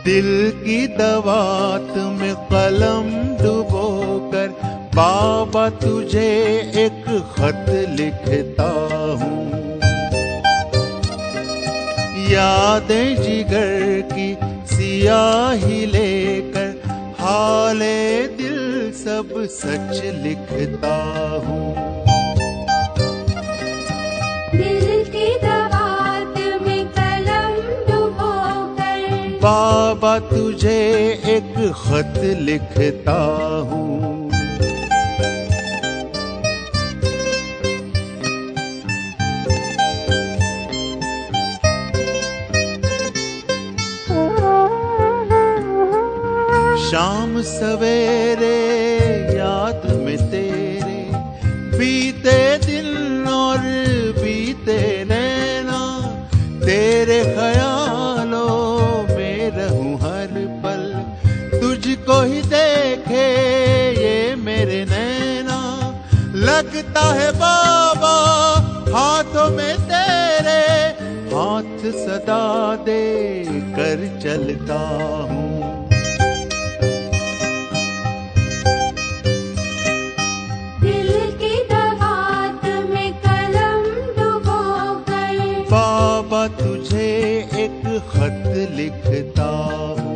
दिल की दवात में कलम डुबोकर बाबा तुझे एक खत लिखता हूँ। यादें जिगर की सियाही लेकर हाले दिल सब सच लिखता हूँ। दिल की दवात में कलम डुबोकर बाबा तुझे एक खत लिखता हूँ। शाम सवेरे याद में तेरे बीते दिन और बीते नैना, तेरे ख्यालों में रहूं हर पल, तुझको ही देखे ये मेरे नैना। लगता है बाबा हाथों में तेरे, हाथ सदा दे कर चलता हूँ। बाबा तुझे एक खत लिखता हूँ।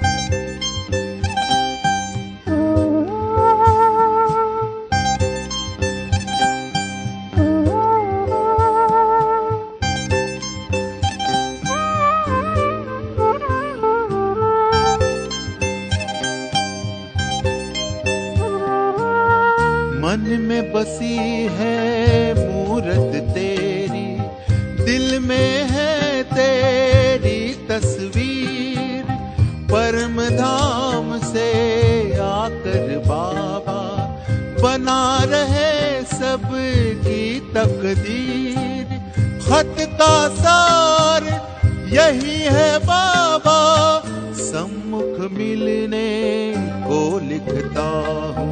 मन में बसी है मूरत तेरी, दिल में है तेरी तस्वीर। परम धाम से आकर बाबा बना रहे सबकी तकदीर। खत का सार यही है बाबा, सम्मुख मिलने को लिखता हूँ।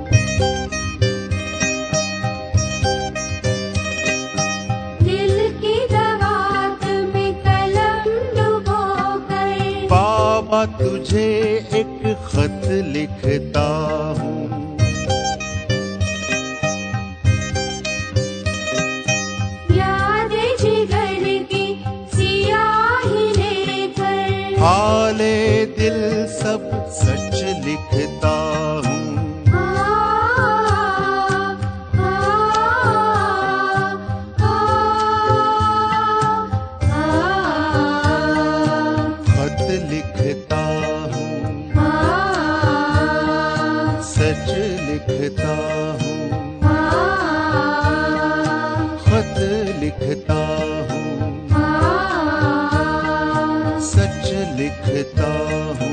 बाबा तुझे एक खत लिखता हूँ। यादें जिगर की सियाही लेकर हाले दिल सब सच लिखता हूँ। लिखता हूँ, सच लिखता हूँ। खत लिखता हूँ, सच लिखता हूँ।